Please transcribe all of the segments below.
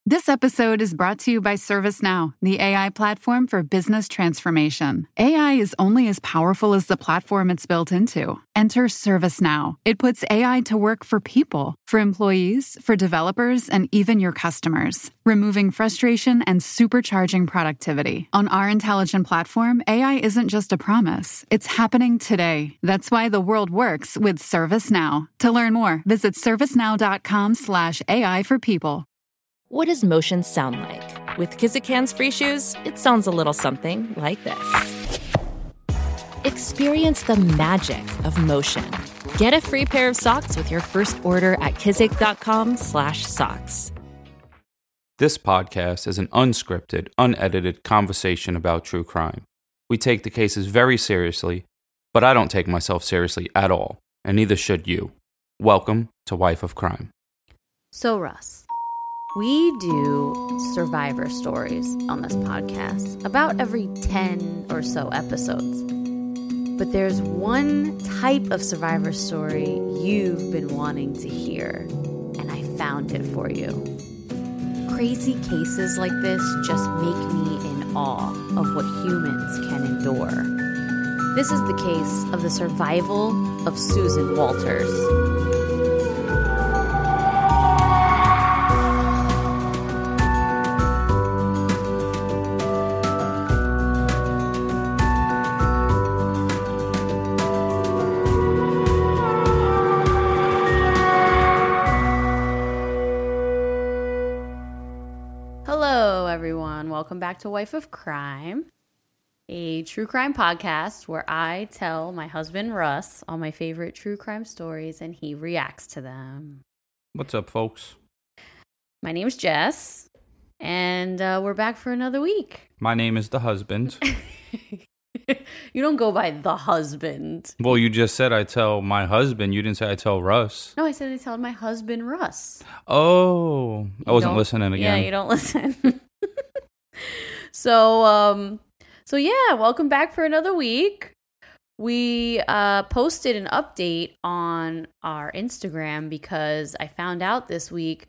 This episode is brought to you by ServiceNow, the AI platform for business transformation. AI is only as powerful as the platform it's built into. Enter ServiceNow. It puts AI to work for people, for employees, for developers, and even your customers, removing frustration and supercharging productivity. On our intelligent platform, AI isn't just a promise. It's happening today. That's why the world works with ServiceNow. To learn more, visit servicenow.com/AI for people. What does motion sound like? With Kizik Hands Free Shoes, it sounds a little something like this. Experience the magic of motion. Get a free pair of socks with your first order at kizik.com/socks. This podcast is an unscripted, unedited conversation about true crime. We take the cases very seriously, but I don't take myself seriously at all, and neither should you. Welcome to Wife of Crime. So, Russ, we do survivor stories on this podcast about every 10 or so episodes. But there's one type of survivor story you've been wanting to hear, and I found it for you. Crazy cases like this just make me in awe of what humans can endure. This is the case of the survival of Susan Walters. Welcome back to Wife of Crime, a true crime podcast where I tell my husband Russ all my favorite true crime stories and he reacts to them. What's up, folks? My name's Jess, and we're back for another week. My name is the husband. You don't go by the husband. Well, you just said I tell my husband. You didn't say I tell Russ. No, I said I tell my husband Russ. Oh, I wasn't listening again. Yeah, you don't listen. So yeah, welcome back for another week. We posted an update on our Instagram because I found out this week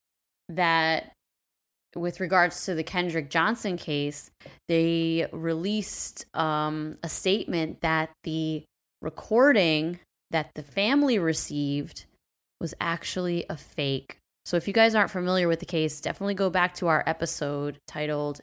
that with regards to the Kendrick Johnson case, they released a statement that the recording that the family received was actually a fake. So if you guys aren't familiar with the case, definitely go back to our episode titled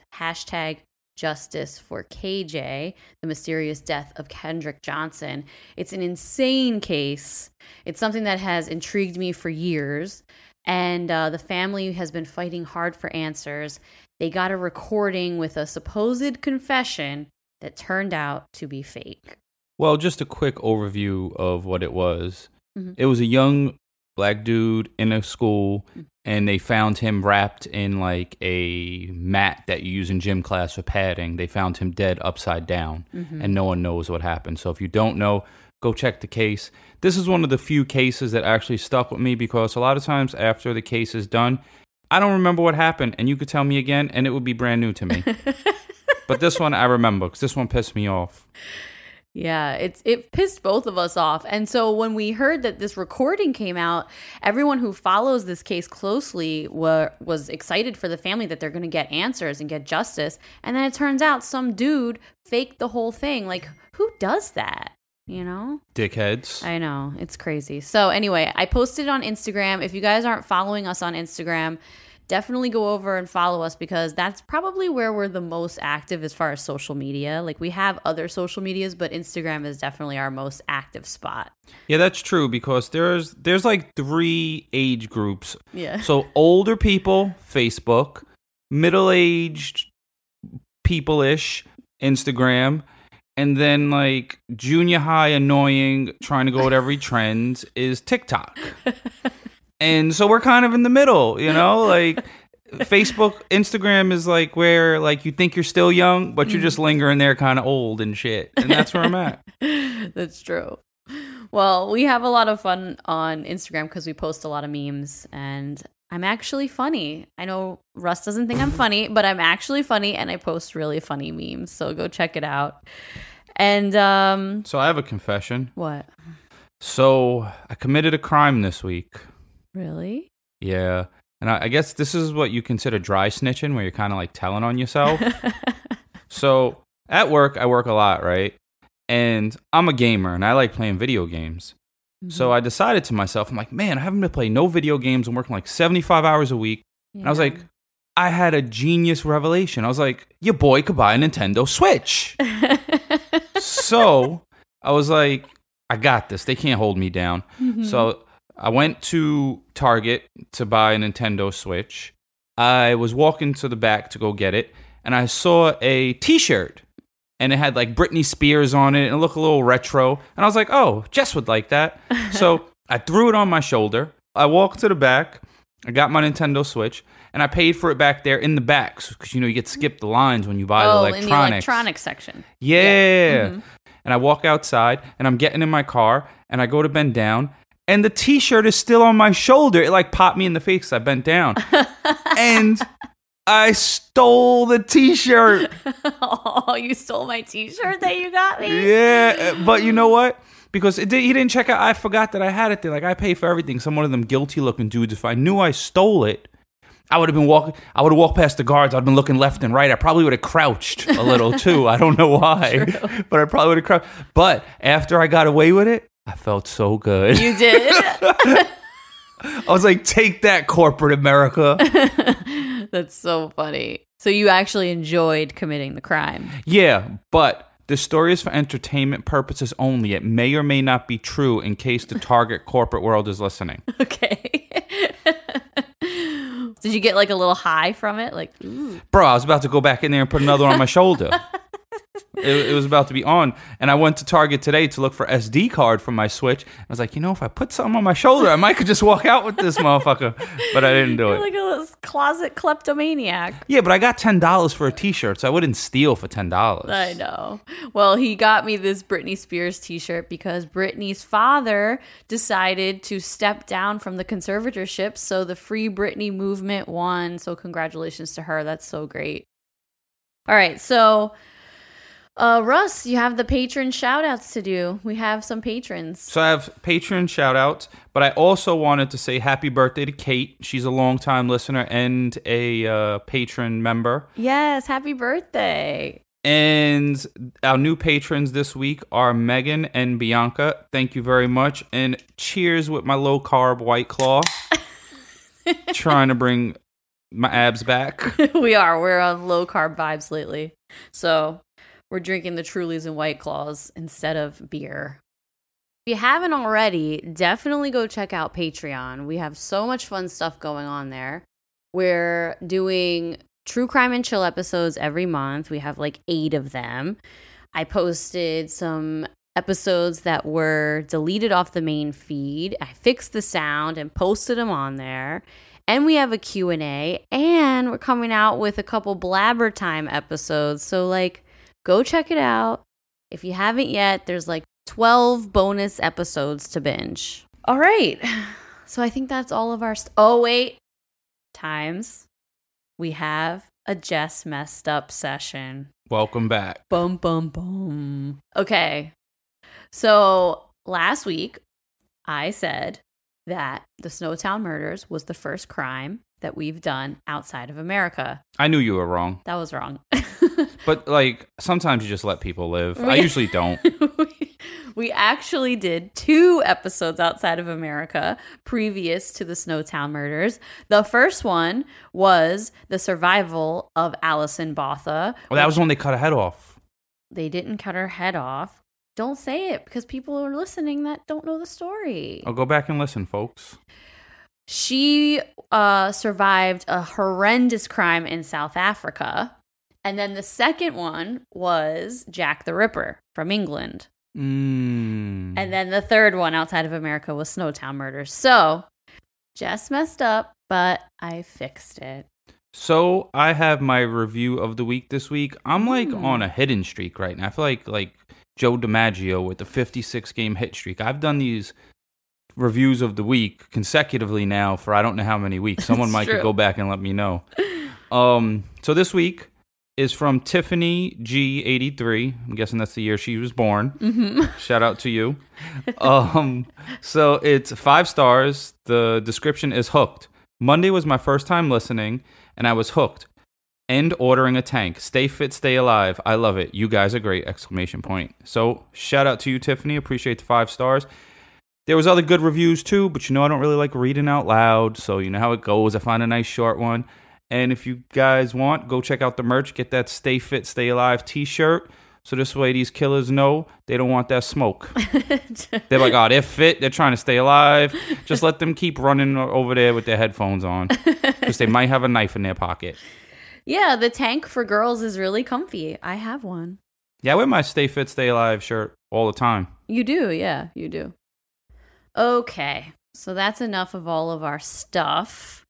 #Justice for KJ, the mysterious death of Kendrick Johnson. It's an insane case. It's something that has intrigued me for years. And the family has been fighting hard for answers. They got a recording with a supposed confession that turned out to be fake. Well, just a quick overview of what it was. Mm-hmm. It was a young black dude in a school, and they found him wrapped in like a mat that you use in gym class for padding. They found him dead upside down, and no one knows what happened. So if you don't know, go check the case. This is one of the few cases that actually stuck with me because a lot of times after the case is done, I don't remember what happened, and you could tell me again, and it would be brand new to me. But this one I remember because this one pissed me off. Yeah, it pissed both of us off. And so when we heard that this recording came out, everyone who follows this case closely was excited for the family that they're going to get answers and get justice. And then it turns out some dude faked the whole thing. Like, who does that? You know? Dickheads. I know. It's crazy. So anyway, I posted it on Instagram. If you guys aren't following us on Instagram, definitely go over and follow us because that's probably where we're the most active as far as social media. Like, we have other social medias, but Instagram is definitely our most active spot. Yeah, that's true because there's like 3 age groups. Yeah. So older people, Facebook, middle-aged people-ish, Instagram, and then like junior high annoying trying to go with every trend is TikTok. And so we're kind of in the middle, you know, like Facebook, Instagram is like where like you think you're still young, but you're just lingering there kind of old and shit. And that's where I'm at. That's true. Well, we have a lot of fun on Instagram because we post a lot of memes and I'm actually funny. I know Russ doesn't think I'm funny, but I'm actually funny and I post really funny memes. So go check it out. And so I have a confession. What? So I committed a crime this week. Really? Yeah. And I guess this is what you consider dry snitching, where you're kind of like telling on yourself. So at work, I work a lot, right? And I'm a gamer, and I like playing video games. So I decided to myself, I'm like, man, I haven't been playing no video games. I'm working like 75 hours a week. Yeah. And I was like, I had a genius revelation. I was like, your boy could buy a Nintendo Switch. So I was like, I got this. They can't hold me down. So I went to Target to buy a Nintendo Switch. I was walking to the back to go get it, and I saw a T-shirt. And it had like Britney Spears on it, and it looked a little retro. And I was like, oh, Jess would like that. So I threw it on my shoulder. I walked to the back. I got my Nintendo Switch, and I paid for it back there in the back. Because, you get to skip the lines when you buy the electronics. In the electronics section. Yeah. And I walk outside, and I'm getting in my car, and I go to bend down, and the T-shirt is still on my shoulder. It like popped me in the face as I bent down. And I stole the T-shirt. Oh, you stole my T-shirt that you got me? Yeah, but you know what? Because he didn't check out. I forgot that I had it there. Like, I pay for everything. Some one of them guilty-looking dudes. If I knew I stole it, I would have been walking. I would have walked past the guards. I'd been looking left and right. I probably would have crouched a little too. I don't know why, but I probably would have crouched. But after I got away with it, I felt so good. You did? I was like, take that, corporate America. That's so funny. So you actually enjoyed committing the crime. Yeah, but the story is for entertainment purposes only. It may or may not be true in case the target corporate world is listening. Okay. Did you get like a little high from it? Like, ooh. Bro, I was about to go back in there and put another on my shoulder. It was about to be on. And I went to Target today to look for SD card for my Switch. I was like, if I put something on my shoulder, I might could just walk out with this motherfucker. But I didn't do it. You're like a closet kleptomaniac. Yeah, but I got $10 for a T-shirt, so I wouldn't steal for $10. I know. Well, he got me this Britney Spears T-shirt because Britney's father decided to step down from the conservatorship, so the Free Britney movement won. So congratulations to her. That's so great. All right, so Russ, you have the patron shout-outs to do. We have some patrons. So I have patron shout-outs, but I also wanted to say happy birthday to Kate. She's a longtime listener and a patron member. Yes, happy birthday. And our new patrons this week are Megan and Bianca. Thank you very much. And cheers with my low-carb White Claw. Trying to bring my abs back. We are. We're on low-carb vibes lately. So we're drinking the Trulies and White Claws instead of beer. If you haven't already, definitely go check out Patreon. We have so much fun stuff going on there. We're doing True Crime and Chill episodes every month. We have like 8 of them. I posted some episodes that were deleted off the main feed. I fixed the sound and posted them on there. And we have a Q&A. And we're coming out with a couple Blabber Time episodes. So go check it out. If you haven't yet, there's 12 bonus episodes to binge. All right. So I think that's all of our... times. We have a Jess Messed Up session. Welcome back. Bum, bum, bum. Okay. So last week, I said that the Snowtown murders was the first crime that we've done outside of America. I knew you were wrong. That was wrong. But sometimes you just let people live. I usually don't. We actually did 2 episodes outside of America previous to the Snowtown murders. The first one was the survival of Allison Botha. Well, that was when they cut her head off. They didn't cut her head off. Don't say it because people are listening that don't know the story. I'll go back and listen, folks. She survived a horrendous crime in South Africa. And then the second one was Jack the Ripper from England. And then the third one outside of America was Snowtown murders. So, Jess messed up, but I fixed it. So, I have my review of the week this week. I'm on a hidden streak right now. I feel like Joe DiMaggio with the 56-game hit streak. I've done these reviews of the week consecutively now for I don't know how many weeks. Someone might could go back and let me know. So this week is from Tiffany G83. I'm guessing that's the year she was born. Mm-hmm. Shout out to you. So it's 5 stars. The description is hooked. Monday was my first time listening, and I was hooked. End ordering a tank. Stay fit, stay alive. I love it. You guys are great! ! So shout out to you, Tiffany. Appreciate the 5 stars. There was other good reviews too, but I don't really like reading out loud, so you know how it goes. I find a nice short one. And if you guys want, go check out the merch. Get that Stay Fit, Stay Alive t-shirt. So this way these killers know they don't want that smoke. They're like, oh, they're fit. They're trying to stay alive. Just let them keep running over there with their headphones on. Because they might have a knife in their pocket. Yeah, the tank for girls is really comfy. I have one. Yeah, I wear my Stay Fit, Stay Alive shirt all the time. You do, yeah, you do. Okay, so that's enough of all of our stuff.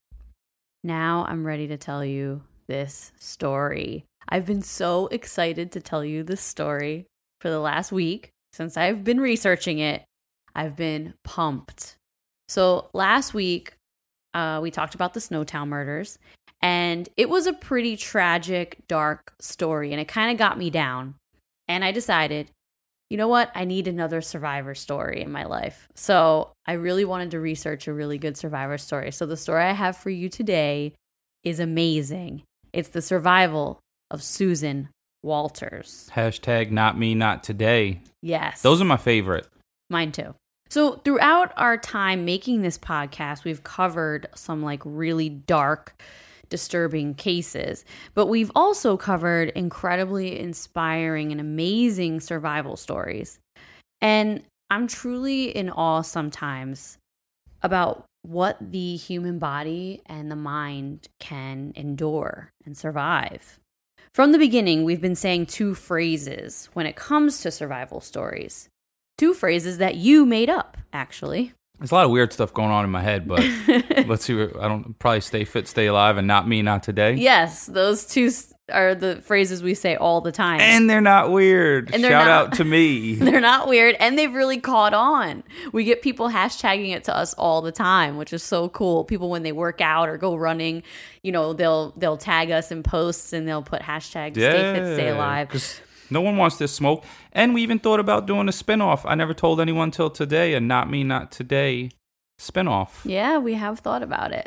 Now I'm ready to tell you this story. I've been so excited to tell you this story for the last week. Since I've been researching it, I've been pumped. So last week, we talked about the Snowtown murders, and it was a pretty tragic, dark story, and it kind of got me down. And I decided, you know what? I need another survivor story in my life. So I really wanted to research a really good survivor story. So the story I have for you today is amazing. It's the survival of Susan Walters. # not me, not today. Yes. Those are my favorite. Mine too. So throughout our time making this podcast, we've covered some really dark, disturbing cases, but we've also covered incredibly inspiring and amazing survival stories. And I'm truly in awe sometimes about what the human body and the mind can endure and survive. From the beginning, we've been saying 2 phrases when it comes to survival stories. 2 phrases that you made up, actually. There's a lot of weird stuff going on in my head, but let's see. I don't probably Stay Fit, Stay Alive, and Not Me, Not Today. Yes, those 2 are the phrases we say all the time. And they're not weird. And Shout out to me. They're not weird, and they've really caught on. We get people hashtagging it to us all the time, which is so cool. People, when they work out or go running, they'll tag us in posts, and they'll put hashtag Stay Fit, Stay Alive. Because no one wants this smoke. And we even thought about doing a spinoff. I never told anyone till today, a Not Me, Not Today spinoff. Yeah, we have thought about it.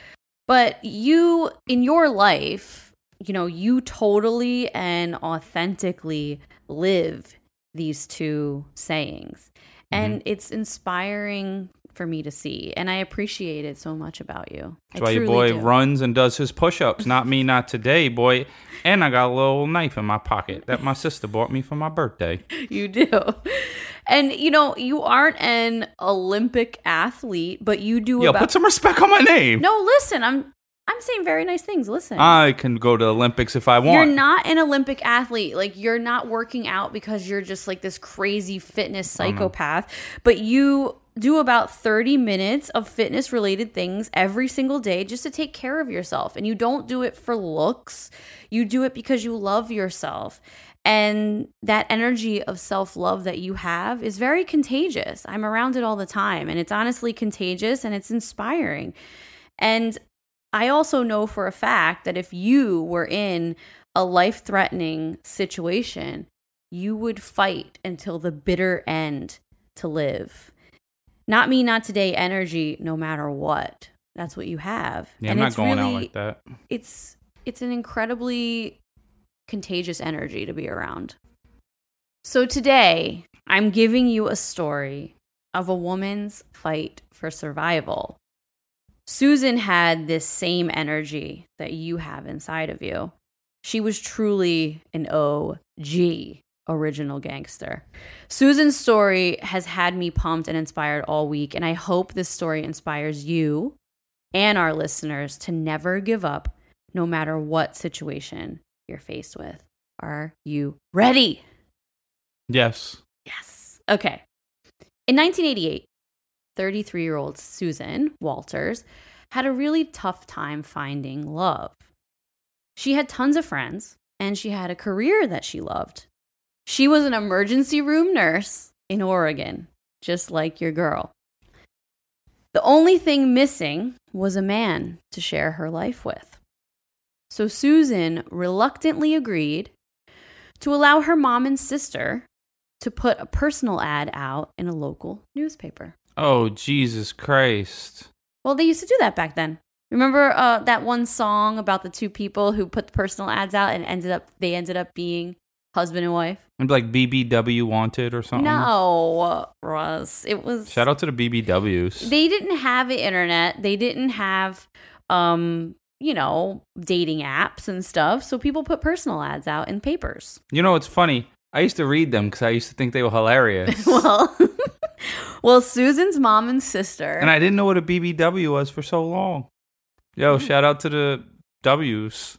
But you, in your life, you totally and authentically live these 2 sayings. And it's inspiring for me to see. And I appreciate it so much about you. That's why your boy runs and does his push-ups. Not me, not today, boy. And I got a little knife in my pocket that my sister bought me for my birthday. You do. And, you aren't an Olympic athlete, but you do put some respect on my name. No, listen, I'm saying very nice things. Listen. I can go to the Olympics if I want. You're not an Olympic athlete. You're not working out because you're just this crazy fitness psychopath. But you do about 30 minutes of fitness-related things every single day just to take care of yourself. And you don't do it for looks. You do it because you love yourself. And that energy of self-love that you have is very contagious. I'm around it all the time. And it's honestly contagious and it's inspiring. And I also know for a fact that if you were in a life-threatening situation, you would fight until the bitter end to live. Not me, not today energy, no matter what. That's what you have. Yeah, and I'm not going out like that. It's an incredibly contagious energy to be around. So today, I'm giving you a story of a woman's fight for survival. Susan had this same energy that you have inside of you. She was truly an OG, original gangster. Susan's story has had me pumped and inspired all week, and I hope this story inspires you and our listeners to never give up, no matter what situation you're faced with. Are you ready? Yes. Yes. Okay. In 1988, 33-year-old Susan Walters had a really tough time finding love. She had tons of friends, and she had a career that she loved. She was an emergency room nurse in Oregon, just like your girl. The only thing missing was a man to share her life with. So Susan reluctantly agreed to allow her mom and sister to put a personal ad out in a local newspaper. Oh, Jesus Christ. Well, they used to do that back then. Remember that one song about the two people who put the personal ads out and they ended up being husband and wife? And like BBW Wanted or something? No, Russ. It was... Shout out to the BBWs. They didn't have the internet. They didn't have, dating apps and stuff. So people put personal ads out in papers. You know, it's funny. I used to read them because I used to think they were hilarious. Well, Susan's mom and sister... And I didn't know what a BBW was for so long. Yo, shout out to the W's.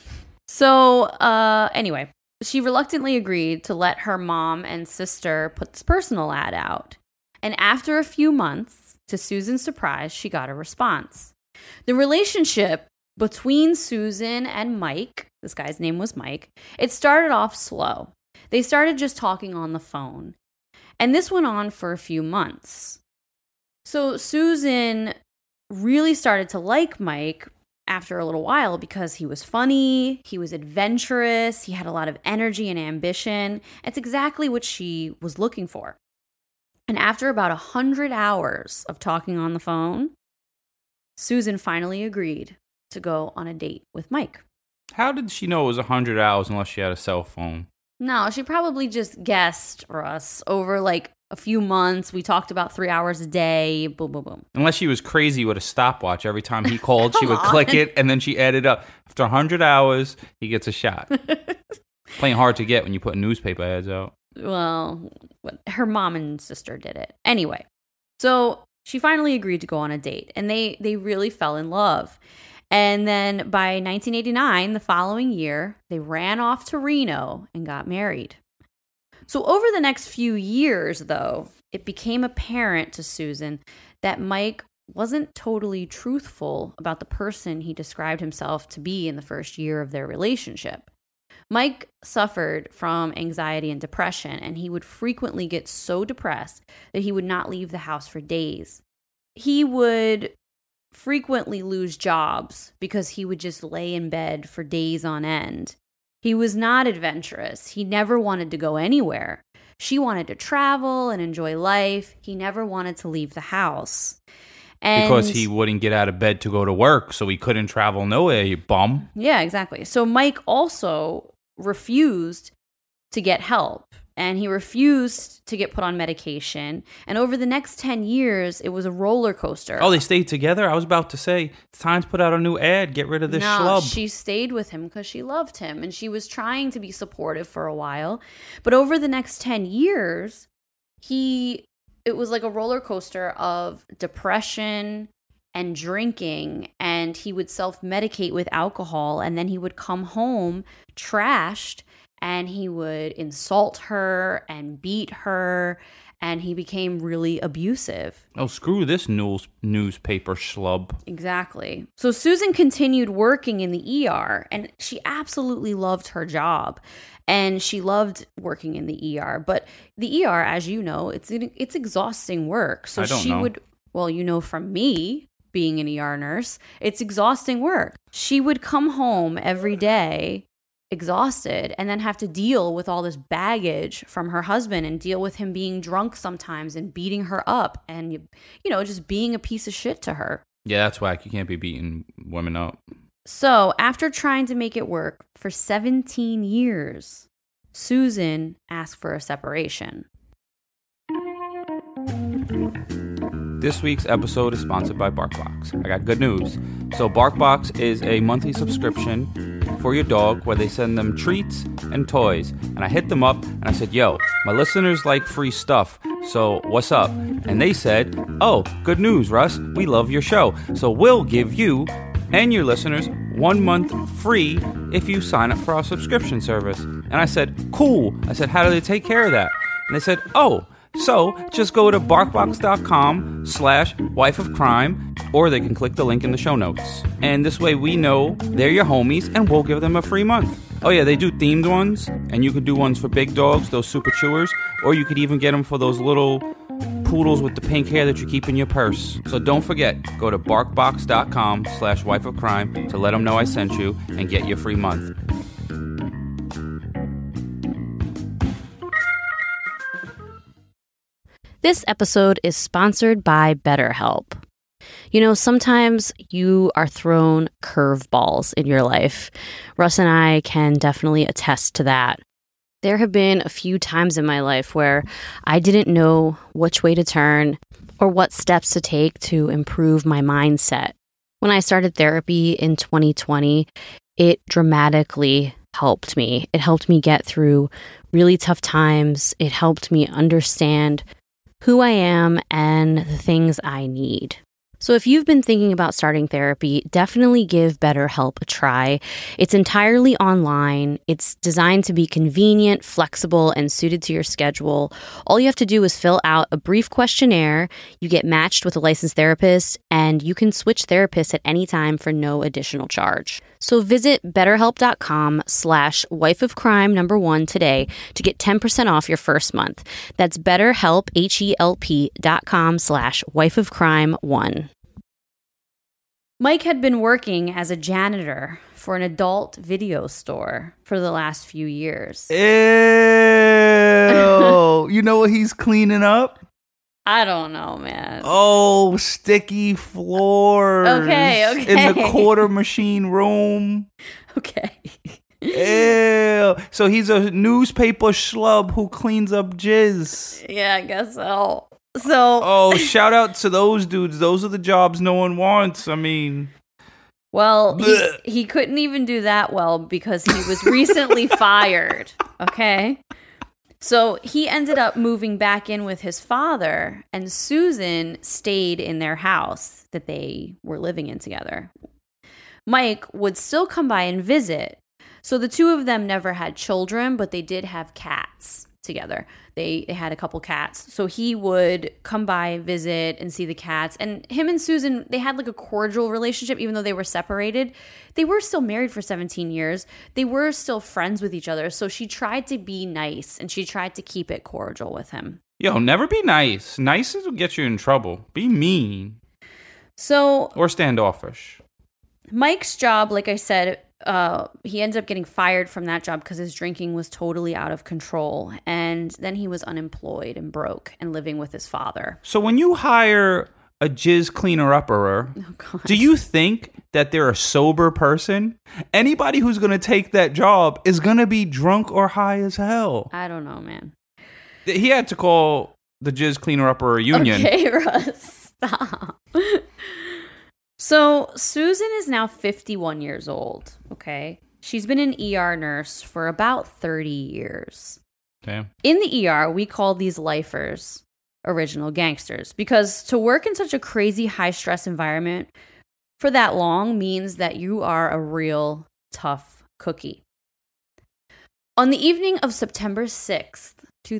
So, anyway, she reluctantly agreed to let her mom and sister put this personal ad out. And after a few months, to Susan's surprise, she got a response. The relationship between Susan and Mike, this guy's name was Mike, it started off slow. They started just talking on the phone. And this went on for a few months. So Susan really started to like Mike after a little while because he was funny, he was adventurous, he had a lot of energy and ambition. It's exactly what she was looking for. And after about 100 hours of talking on the phone, Susan finally agreed to go on a date with Mike. How did she know it was 100 hours unless she had a cell phone? No, she probably just guessed, Russ, over like a few months. We talked about 3 hours a day, boom, boom, boom. Unless she was crazy with a stopwatch. Every time he called, she would click it, and then she added up. After 100 hours, he gets a shot. Playing hard to get when you put newspaper ads out. Well, her mom and sister did it. Anyway, so she finally agreed to go on a date, and they really fell in love. And then by 1989, the following year, they ran off to Reno and got married. So over the next few years, though, it became apparent to Susan that Mike wasn't totally truthful about the person he described himself to be in the first year of their relationship. Mike suffered from anxiety and depression, and he would frequently get so depressed that he would not leave the house for days. He would frequently lose jobs because he would just lay in bed for days on end. He was not adventurous. He never wanted to go anywhere. She wanted to travel and enjoy life. He never wanted to leave the house. Because he wouldn't get out of bed to go to work, so he couldn't travel nowhere, you bum. Yeah, exactly. So Mike also refused to get help, and he refused to get put on medication. And over the next 10 years, it was a roller coaster. Oh, they stayed together? I was about to say, it's time to put out a new ad. Get rid of this schlub. She stayed with him because she loved him, and she was trying to be supportive for a while. But over the next 10 years, it was like a roller coaster of depression and drinking, and he would self-medicate with alcohol, and then he would come home trashed, and he would insult her and beat her, and he became really abusive. Oh, screw this newspaper schlub. Exactly. So Susan continued working in the ER, and she absolutely loved her job, and she loved working in the ER. But the ER, as you know, it's exhausting work. So well, you know from me being an ER nurse, it's exhausting work. She would come home every day exhausted and then have to deal with all this baggage from her husband and deal with him being drunk sometimes and beating her up and, just being a piece of shit to her. Yeah, that's whack. You can't be beating women up. So after trying to make it work for 17 years, Susan asked for a separation. This week's episode is sponsored by BarkBox. I got good news. So BarkBox is a monthly subscription for your dog where they send them treats and toys. And I hit them up and I said, yo, my listeners like free stuff, so what's up? And they said, oh, good news, Russ. We love your show. So we'll give you and your listeners 1 month free if you sign up for our subscription service. And I said, cool. I said, how do they take care of that? And they said, oh, so just go to barkbox.com/wifeofcrime, or they can click the link in the show notes. And this way we know they're your homies and we'll give them a free month. Oh yeah, they do themed ones, and you could do ones for big dogs, those super chewers, or you could even get them for those little poodles with the pink hair that you keep in your purse. So don't forget, go to barkbox.com/wifeofcrime to let them know I sent you and get your free month. This episode is sponsored by BetterHelp. You know, sometimes you are thrown curveballs in your life. Russ and I can definitely attest to that. There have been a few times in my life where I didn't know which way to turn or what steps to take to improve my mindset. When I started therapy in 2020, it dramatically helped me. It helped me get through really tough times. It helped me understand who I am and the things I need. So if you've been thinking about starting therapy, definitely give BetterHelp a try. It's entirely online. It's designed to be convenient, flexible, and suited to your schedule. All you have to do is fill out a brief questionnaire. You get matched with a licensed therapist, and you can switch therapists at any time for no additional charge. So visit betterhelp.com/wifeofcrime1 today to get 10% off your first month. That's BetterHelp, HELP.com/wifeofcrime1. Mike had been working as a janitor for an adult video store for the last few years. Ew. You know what he's cleaning up? I don't know, man. Oh, sticky floors. Okay. In the quarter machine room. Okay. Ew. So he's a newspaper schlub who cleans up jizz. Yeah, I guess so. Oh, shout out to those dudes. Those are the jobs no one wants. I mean, well, he couldn't even do that well because he was recently fired. Okay. So he ended up moving back in with his father, and Susan stayed in their house that they were living in together. Mike would still come by and visit. So the two of them never had children, but they did have cats together. They had a couple cats. So he would come by, visit, and see the cats. And him and Susan, they had like a cordial relationship, even though they were separated. They were still married for 17 years. They were still friends with each other. So she tried to be nice, and she tried to keep it cordial with him. Yo, never be nice. Nice will get you in trouble. Be mean. Or standoffish. Mike's job, like I said, he ended up getting fired from that job because his drinking was totally out of control. And then he was unemployed and broke and living with his father. So when you hire a jizz cleaner-upperer, do you think that they're a sober person? Anybody who's going to take that job is going to be drunk or high as hell. I don't know, man. He had to call the jizz cleaner-upperer union. Okay, Russ, stop. So Susan is now 51 years old, okay? She's been an ER nurse for about 30 years. Damn. In the ER, we call these lifers original gangsters because to work in such a crazy high-stress environment for that long means that you are a real tough cookie. On the evening of September 6th,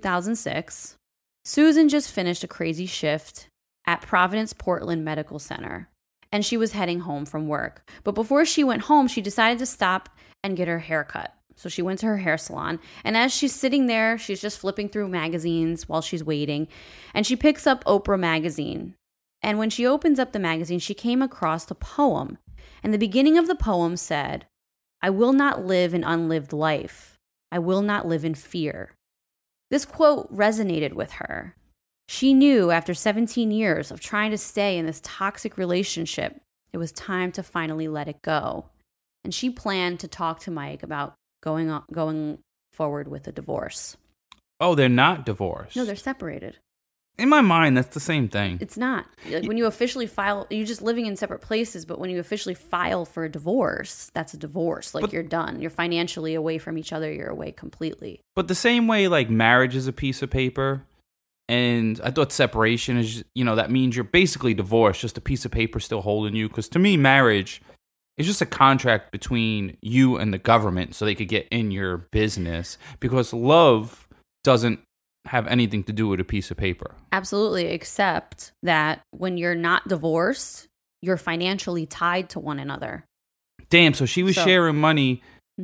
2006, Susan just finished a crazy shift at Providence Portland Medical Center. And she was heading home from work. But before she went home, she decided to stop and get her hair cut. So she went to her hair salon. And as she's sitting there, she's just flipping through magazines while she's waiting. And she picks up Oprah magazine. And when she opens up the magazine, she came across the poem. And the beginning of the poem said, "I will not live an unlived life. I will not live in fear." This quote resonated with her. She knew after 17 years of trying to stay in this toxic relationship, it was time to finally let it go. And she planned to talk to Mike about going forward with a divorce. Oh, they're not divorced. No, they're separated. In my mind, that's the same thing. It's not. Like when you officially file, you're just living in separate places, but when you officially file for a divorce, that's a divorce. Like you're done. You're financially away from each other. You're away completely. But the same way like marriage is a piece of paper, and I thought separation is, that means you're basically divorced, just a piece of paper still holding you. Because to me, marriage is just a contract between you and the government so they could get in your business. Because love doesn't have anything to do with a piece of paper. Absolutely, except that when you're not divorced, you're financially tied to one another. Damn, so she was sharing money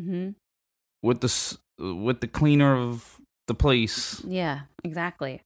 with the cleaner of the place. Yeah, exactly.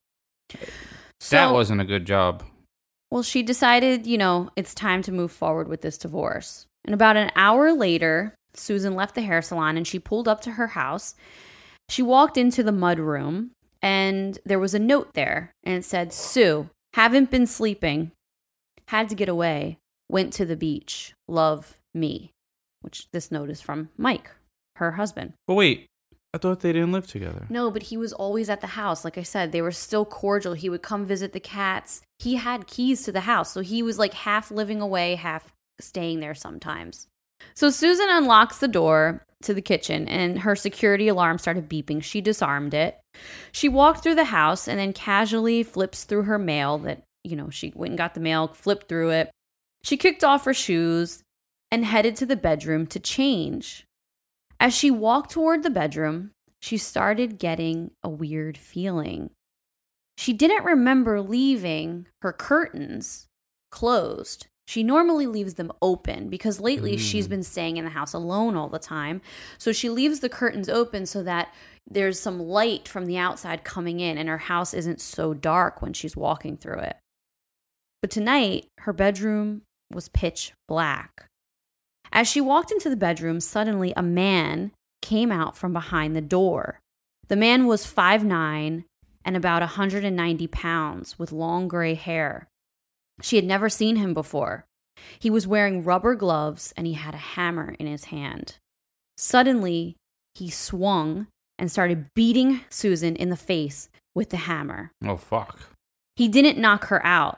That wasn't a good job. Well, she decided, it's time to move forward with this divorce. And about an hour later, Susan left the hair salon and she pulled up to her house. She walked into the mud room and there was a note there and it said, "Sue, haven't been sleeping. had to get away, went to the beach, love me. Which this note is from Mike, her husband. But wait, I thought they didn't live together. No, but he was always at the house. Like I said, they were still cordial. He would come visit the cats. He had keys to the house. So he was like half living away, half staying there sometimes. So Susan unlocks the door to the kitchen and her security alarm started beeping. She disarmed it. She walked through the house and then casually flips through her mail that, she went and got the mail, flipped through it. She kicked off her shoes and headed to the bedroom to change. As she walked toward the bedroom, she started getting a weird feeling. She didn't remember leaving her curtains closed. She normally leaves them open because lately she's been staying in the house alone all the time. So she leaves the curtains open so that there's some light from the outside coming in and her house isn't so dark when she's walking through it. But tonight, her bedroom was pitch black. As she walked into the bedroom, suddenly a man came out from behind the door. The man was 5'9" and about 190 pounds with long gray hair. She had never seen him before. He was wearing rubber gloves and he had a hammer in his hand. Suddenly, he swung and started beating Susan in the face with the hammer. Oh, fuck. He didn't knock her out.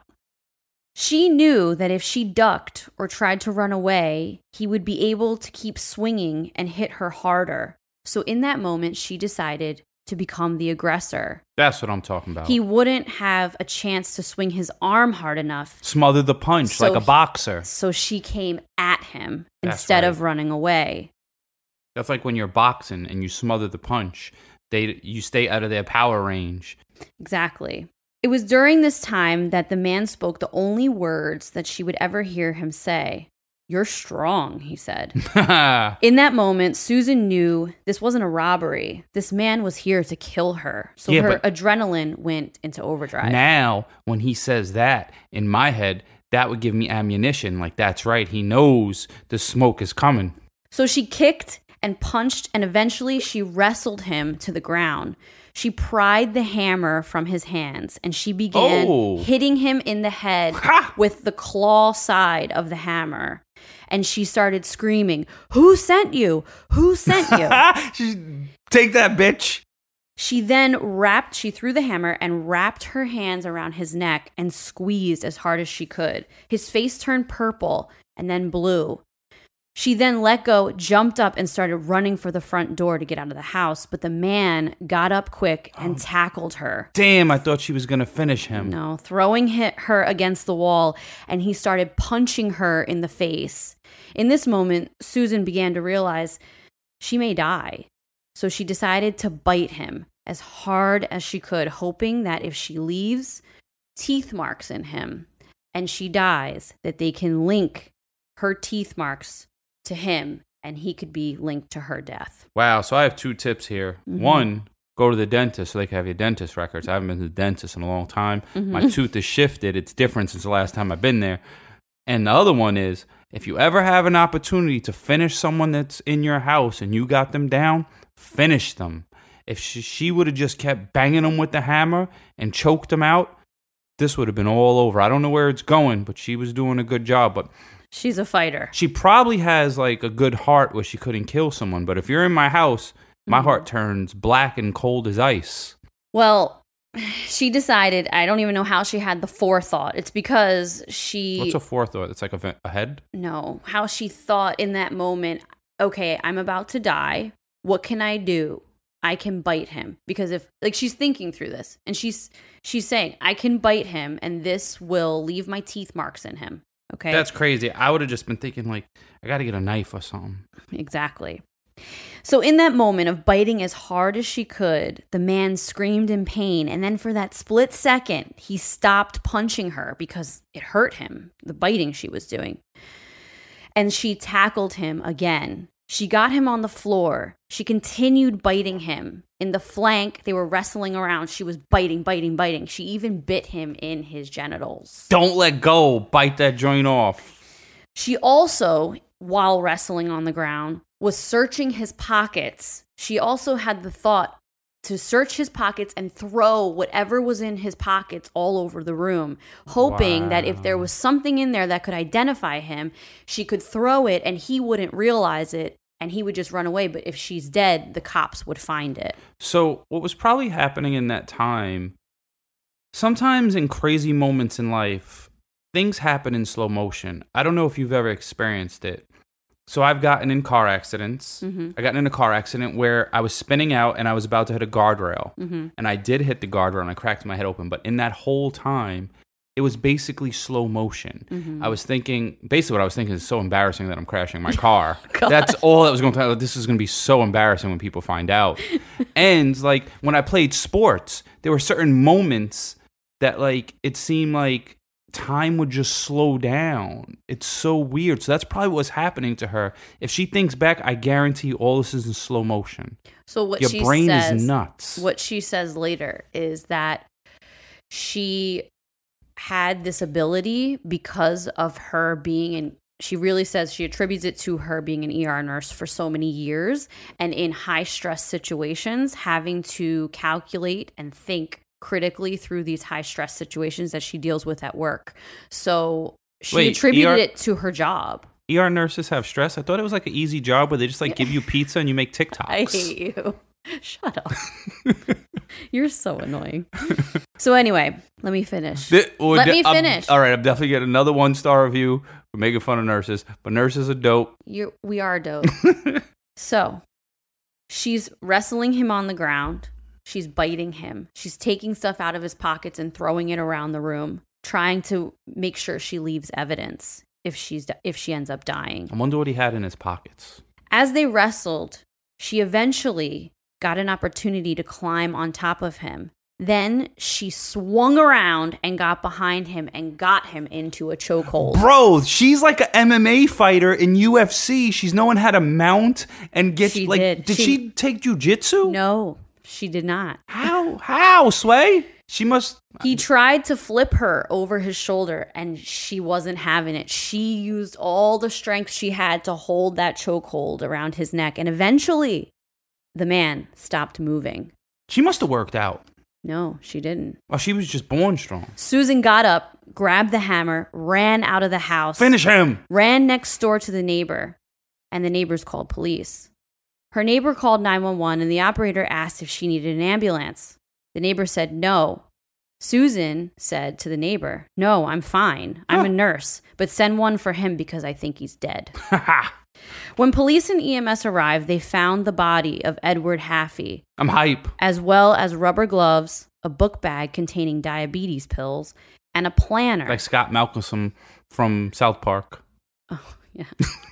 She knew that if she ducked or tried to run away, he would be able to keep swinging and hit her harder. So in that moment, she decided to become the aggressor. That's what I'm talking about. He wouldn't have a chance to swing his arm hard enough. Smother the punch like a boxer. So she came at him instead of running away. That's like when you're boxing and you smother the punch. You stay out of their power range. Exactly. It was during this time that the man spoke the only words that she would ever hear him say. "You're strong," he said. In that moment, Susan knew this wasn't a robbery. This man was here to kill her. So her adrenaline went into overdrive. Now, when he says that, in my head, that would give me ammunition. Like, that's right. He knows the smoke is coming. So she kicked and punched, and eventually she wrestled him to the ground. She pried the hammer from his hands, and she began hitting him in the head with the claw side of the hammer. And she started screaming, "Who sent you? Who sent you?" Take that, bitch. She then she threw the hammer and wrapped her hands around his neck and squeezed as hard as she could. His face turned purple and then blue. She then let go, jumped up, and started running for the front door to get out of the house. But the man got up quick and tackled her. Damn, I thought she was going to finish him. No, throwing her against the wall, and he started punching her in the face. In this moment, Susan began to realize she may die. So she decided to bite him as hard as she could, hoping that if she leaves teeth marks in him and she dies, that they can link her teeth marks to him and he could be linked to her death. Wow, so I have 2 tips here. Mm-hmm. One, go to the dentist so they can have your dentist records. I haven't been to the dentist in a long time. Mm-hmm. My tooth is shifted. It's different since the last time I've been there. And the other one is, if you ever have an opportunity to finish someone that's in your house and you got them down, finish them. If she would have just kept banging them with the hammer and choked them out, this would have been all over. I don't know where it's going, but she was doing a good job. But she's a fighter. She probably has like a good heart where she couldn't kill someone. But if you're in my house, my heart turns black and cold as ice. Well, she decided, I don't even know how she had the forethought. It's because she... What's a forethought? It's like a head? No. How she thought in that moment, okay, I'm about to die. What can I do? I can bite him. Because if, like, she's thinking through this. And she's saying, I can bite him and this will leave my teeth marks in him. Okay? That's crazy. I would have just been thinking, like, I got to get a knife or something. Exactly. So in that moment of biting as hard as she could, the man screamed in pain. And then for that split second, he stopped punching her because it hurt him, the biting she was doing. And she tackled him again. She got him on the floor. She continued biting him. In the flank, they were wrestling around. She was biting. She even bit him in his genitals. Don't let go. Bite that joint off. She also, while wrestling on the ground, was searching his pockets. She also had the thought, to search his pockets and throw whatever was in his pockets all over the room, hoping that if there was something in there that could identify him, she could throw it and he wouldn't realize it and he would just run away. But if she's dead, the cops would find it. So what was probably happening in that time, sometimes in crazy moments in life, things happen in slow motion. I don't know if you've ever experienced it. So I've gotten in car accidents. Mm-hmm. I got in a car accident where I was spinning out and I was about to hit a guardrail. Mm-hmm. And I did hit the guardrail and I cracked my head open. But in that whole time, it was basically slow motion. Mm-hmm. I was thinking, basically what I was thinking is so embarrassing that I'm crashing my car. That's all that was going to, this is going to be so embarrassing when people find out. And like when I played sports, there were certain moments that like, it seemed like time would just slow down. It's so weird. So that's probably what's happening to her. If she thinks back, I guarantee all this is in slow motion. So what your she brain says, is nuts. What she says later is that she had this ability because of her being in, she really says she attributes it to her being an ER nurse for so many years and in high stress situations having to calculate and think critically through these high stress situations that she deals with at work. So she attributed it to her job. ER nurses have stress? I thought it was like an easy job where they just like give you pizza and you make TikToks. I hate you. Shut up. You're so annoying. So anyway, let me finish. Let me finish. All right, I'm definitely getting another 1-star review for making fun of nurses, but nurses are dope. We are dope. So she's wrestling him on the ground. She's biting him. She's taking stuff out of his pockets and throwing it around the room, trying to make sure she leaves evidence if she ends up dying. I wonder what he had in his pockets. As they wrestled, she eventually got an opportunity to climb on top of him. Then she swung around and got behind him and got him into a chokehold. Bro, she's like an MMA fighter in UFC. She's knowing how to mount and get She like. did. Did she take jujitsu? No, she did not. How, Sway? She must. He tried to flip her over his shoulder and she wasn't having it. She used all the strength she had to hold that chokehold around his neck. And eventually, the man stopped moving. She must have worked out. No, she didn't. Oh, she was just born strong. Susan got up, grabbed the hammer, ran out of the house. Finish him. Ran next door to the neighbor. And the neighbors called police. Her neighbor called 911 and the operator asked if she needed an ambulance. The neighbor said no. Susan said to the neighbor, "No, I'm fine. I'm a nurse, but send one for him because I think he's dead." When police and EMS arrived, they found the body of Edward Haffey. I'm hype. As well as rubber gloves, a book bag containing diabetes pills, and a planner. Like Scott Malcolm from South Park. Oh, yeah.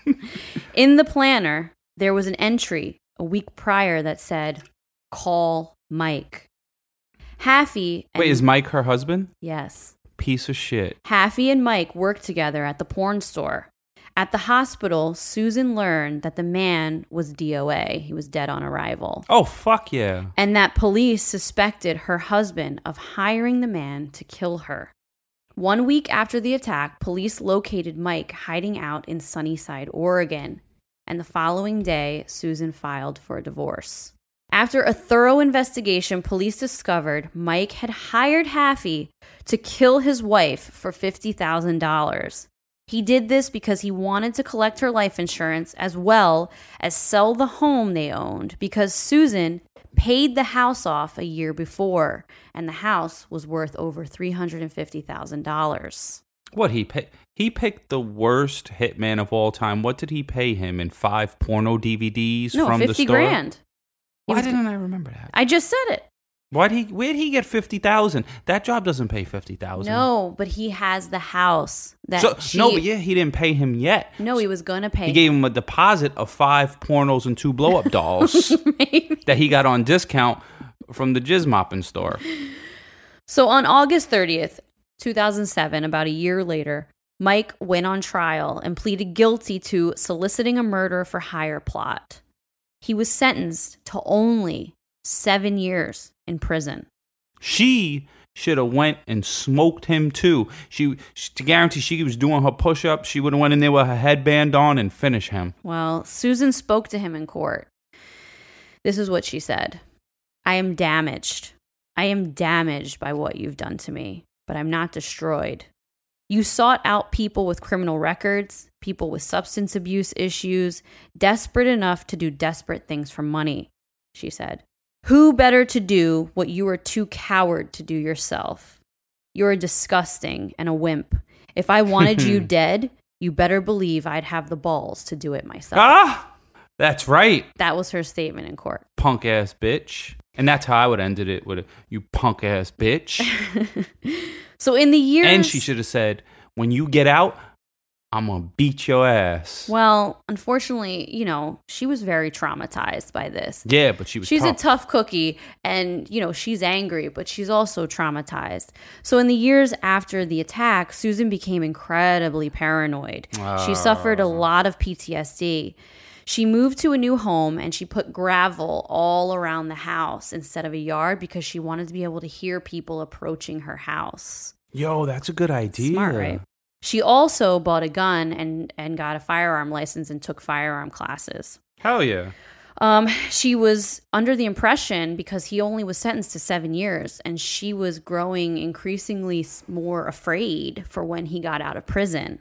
In the planner, there was an entry a week prior that said, "Call Mike." Haffey... Wait, is Mike her husband? Yes. Piece of shit. Haffey and Mike worked together at the porn store. At the hospital, Susan learned that the man was DOA. He was dead on arrival. Oh, fuck yeah. And that police suspected her husband of hiring the man to kill her. 1 week after the attack, police located Mike hiding out in Sunnyside, Oregon. And the following day, Susan filed for a divorce. After a thorough investigation, police discovered Mike had hired Haffey to kill his wife for $50,000. He did this because he wanted to collect her life insurance as well as sell the home they owned because Susan paid the house off a year before, and the house was worth over $350,000. What, he picked the worst hitman of all time. What did he pay him in 5 porno DVDs from the store? $50,000. Why didn't I remember that? I just said it. Where'd he get $50,000? That job doesn't pay $50,000. No, but he has the house. He didn't pay him yet. No, he was going to pay. He gave him a deposit of 5 pornos and 2 blow-up dolls that he got on discount from the jizz mopping store. So on August 30th, 2007, about a year later, Mike went on trial and pleaded guilty to soliciting a murder for hire plot. He was sentenced to only 7 years in prison. She should have went and smoked him too. To guarantee she was doing her push-ups, she would have went in there with her headband on and finished him. Well, Susan spoke to him in court. This is what she said. I am damaged. I am damaged by what you've done to me, but I'm not destroyed. You sought out people with criminal records, people with substance abuse issues, desperate enough to do desperate things for money, she said. Who better to do what you are too coward to do yourself? You're disgusting and a wimp. If I wanted you dead, you better believe I'd have the balls to do it myself. Ah, that's right. That was her statement in court. Punk ass bitch. And that's how I would ended it with you punk ass bitch. So in the years... And she should have said, when you get out, I'm going to beat your ass. Well, unfortunately, you know, she was very traumatized by this. Yeah, but she's a tough cookie, and, you know, she's angry, but she's also traumatized. So in the years after the attack, Susan became incredibly paranoid. She suffered a lot of PTSD. She moved to a new home, and she put gravel all around the house instead of a yard because she wanted to be able to hear people approaching her house. Yo, that's a good idea. Smart, right? She also bought a gun and got a firearm license and took firearm classes. Hell yeah. She was under the impression, because he only was sentenced to 7 years, and she was growing increasingly more afraid for when he got out of prison.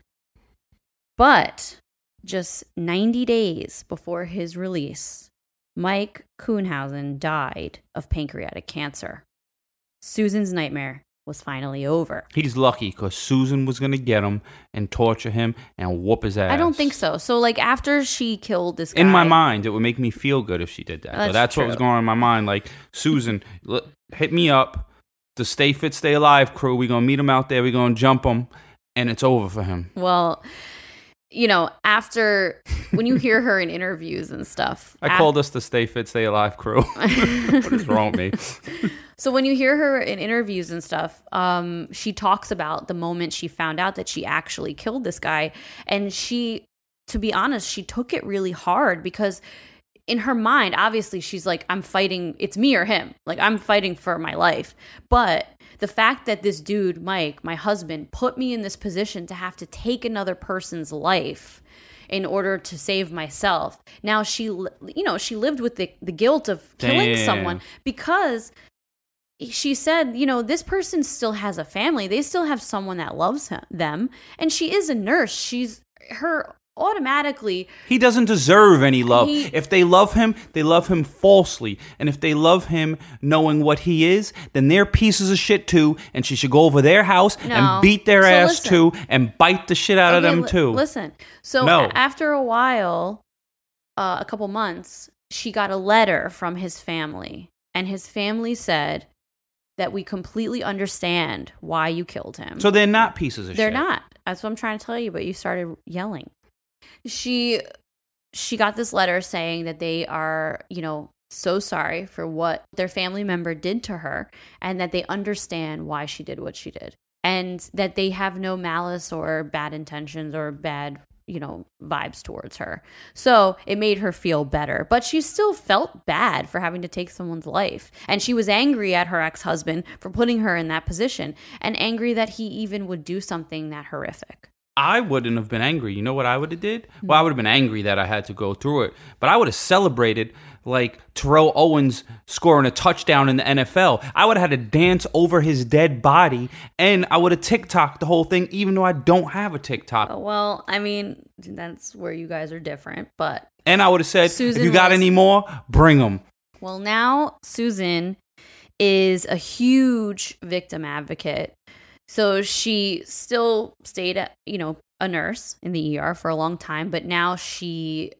But just 90 days before his release, Mike Kuhnhausen died of pancreatic cancer. Susan's nightmare was finally over. He's lucky because Susan was going to get him and torture him and whoop his ass. I don't think so. So, like, after she killed this guy... In my mind, it would make me feel good if she did that. That's what was going on in my mind. Like, Susan, hit me up. The Stay Fit, Stay Alive crew, we're going to meet him out there. We're going to jump him. And it's over for him. Well... You know, when you hear her in interviews and stuff. I called us the Stay Fit, Stay Alive crew. What is wrong with me? So when you hear her in interviews and stuff, she talks about the moment she found out that she actually killed this guy. And she, to be honest, she took it really hard because in her mind, obviously, she's like, I'm fighting, it's me or him. Like, I'm fighting for my life. But the fact that this dude, Mike, my husband, put me in this position to have to take another person's life in order to save myself. Now she lived with the guilt of killing someone because she said, you know, this person still has a family. They still have someone that loves them. And she is a nurse. Automatically, he doesn't deserve any love. If they love him falsely. And if they love him knowing what he is, then they're pieces of shit too. And she should go over their house and beat their ass too and bite the shit out of them too. Listen. So after a while, a couple months, she got a letter from his family. And his family said that we completely understand why you killed him. So they're not pieces of shit. They're not. That's what I'm trying to tell you, but you started yelling. She got this letter saying that they are, you know, so sorry for what their family member did to her and that they understand why she did what she did and that they have no malice or bad intentions or bad, you know, vibes towards her. So it made her feel better, but she still felt bad for having to take someone's life. And she was angry at her ex-husband for putting her in that position and angry that he even would do something that horrific. I wouldn't have been angry. You know what I would have did? Well, I would have been angry that I had to go through it. But I would have celebrated like Terrell Owens scoring a touchdown in the NFL. I would have had to dance over his dead body, and I would have TikToked the whole thing, even though I don't have a TikTok. Well, I mean, that's where you guys are different, but... And I would have said, Susan, if you got any more, bring them. Well, now Susan is a huge victim advocate. So she still stayed at, you know, a nurse in the ER for a long time, but now she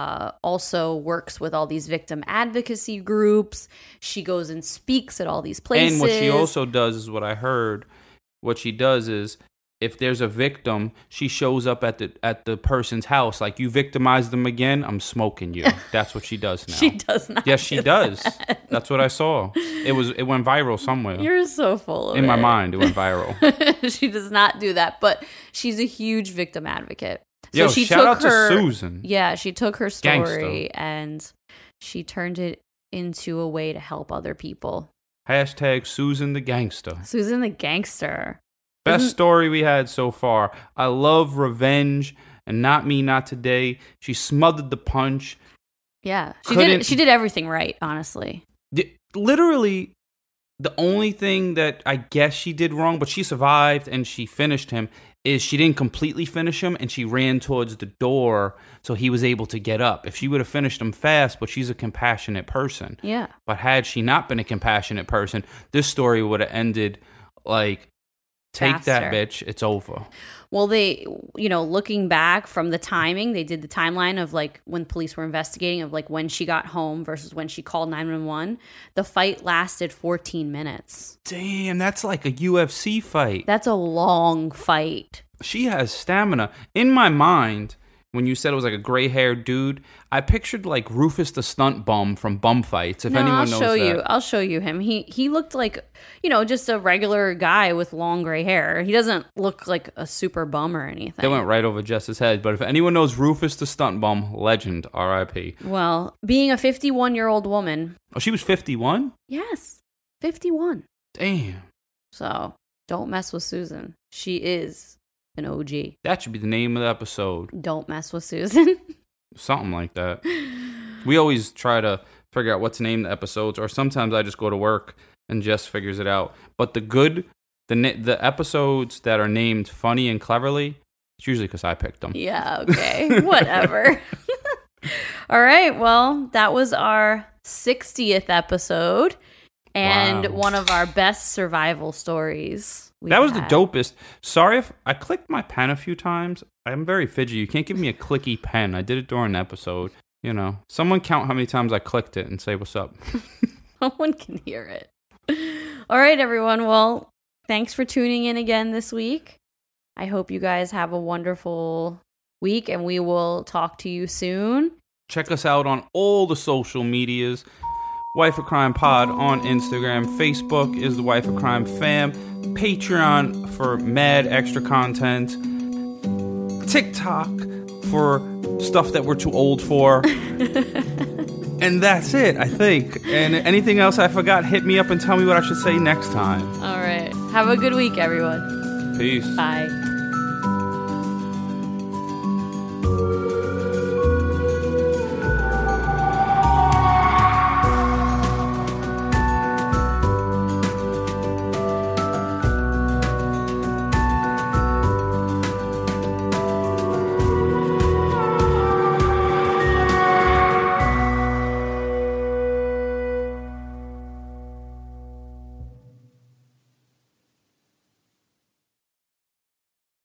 also works with all these victim advocacy groups. She goes and speaks at all these places. And what she also does is what I heard. What she does is if there's a victim, she shows up at the person's house. Like, you victimized them again, I'm smoking you. That's what she does now. She does not. Yes, she does. That's what I saw. It went viral somewhere. You're so full of it. In my mind, it went viral. She does not do that, but she's a huge victim advocate. So she shout out to Susan. Yeah, she took her story Gangsta. and she turned it into a way to help other people. # Susan the Gangster. Susan the Gangster. Best story we had so far. I love revenge and Not Me, Not Today. She smothered the punch. Yeah, she did everything right, honestly. literally the only thing that I guess she did wrong, but she survived and she finished him, is she didn't completely finish him and she ran towards the door so he was able to get up. If she would have finished him fast, but she's a compassionate person. Yeah. But had she not been a compassionate person, this story would have ended like, take Faster. that bitch, it's over. Well, they, looking back from the timing, they did the timeline of like when police were investigating of like when she got home versus when she called 911. The fight lasted 14 minutes. Damn, that's like a UFC fight. That's a long fight. She has stamina. In my mind, when you said it was like a gray-haired dude, I pictured like Rufus the Stunt Bum from Bum Fights, if anyone knows that. I'll show you him. He looked like, just a regular guy with long gray hair. He doesn't look like a super bum or anything. They went right over Jess's head. But if anyone knows Rufus the Stunt Bum, legend, R.I.P. Well, being a 51-year-old woman. Oh, she was 51? Yes, 51. Damn. So don't mess with Susan. She is an OG. That should be the name of the episode. Don't mess with Susan. Something like that. We always try to figure out what to name the episodes, or sometimes I just go to work and Jess figures it out. But the episodes that are named funny and cleverly, it's usually because I picked them. Yeah, okay. Whatever. All right, well, that was our 60th episode and one of our best survival stories. That was the dopest. Sorry if I clicked my pen a few times. I'm very fidgety. You can't give me a clicky pen. I did it during an episode. Someone count how many times I clicked it and say what's up. No one can hear it. All right, everyone. Well, thanks for tuning in again this week. I hope you guys have a wonderful week, and we will talk to you soon. Check us out on all the social medias. Wife of Crime Pod on Instagram. Facebook is the Wife of Crime fam. Patreon for mad extra content. TikTok for stuff that we're too old for. And that's it, I think. And anything else I forgot, hit me up and tell me what I should say next time. All right. Have a good week, everyone. Peace. Bye.